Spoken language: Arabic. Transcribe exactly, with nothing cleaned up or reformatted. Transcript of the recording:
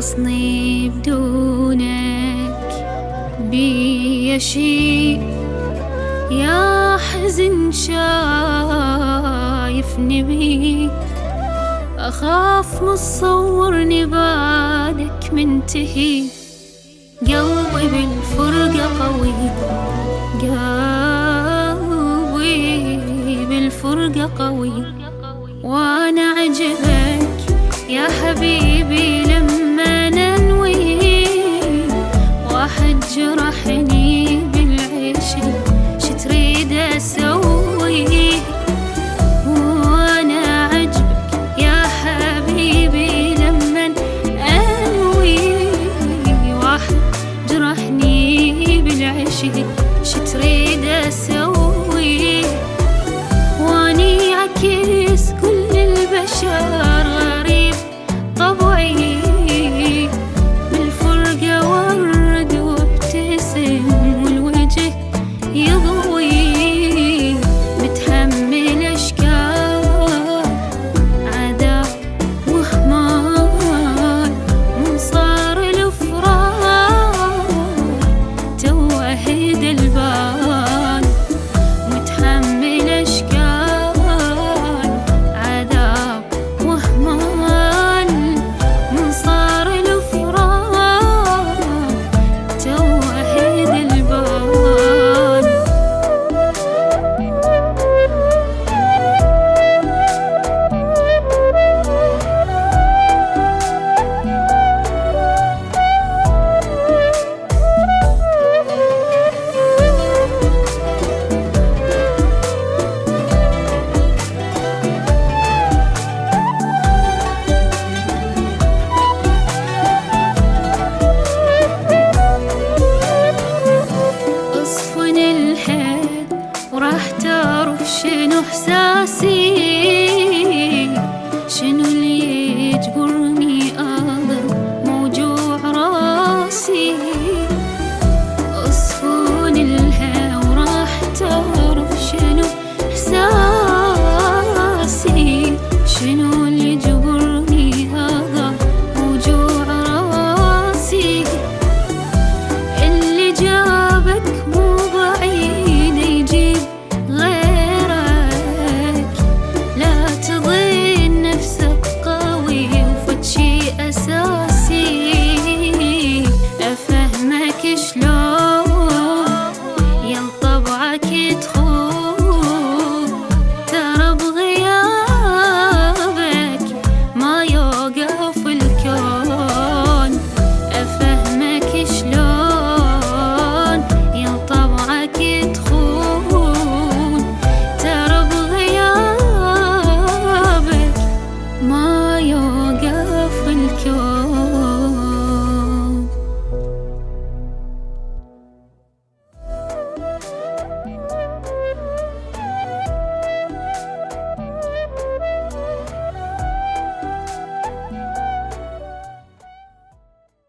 غصني بدونك بي شيء يا حزن شايفني بيك، أخاف متصورني بعدك منتهي. قلبي بالفرقة قوي، قلبي بالفرقة قوي، وأنا عجبك يا حبيبي لما ننوي. واحد جرحني بالعشق شتريد أسوي، وأنا عجبك يا حبيبي لما أنوي. واحد جرحني بالعشق شتريد أسوي.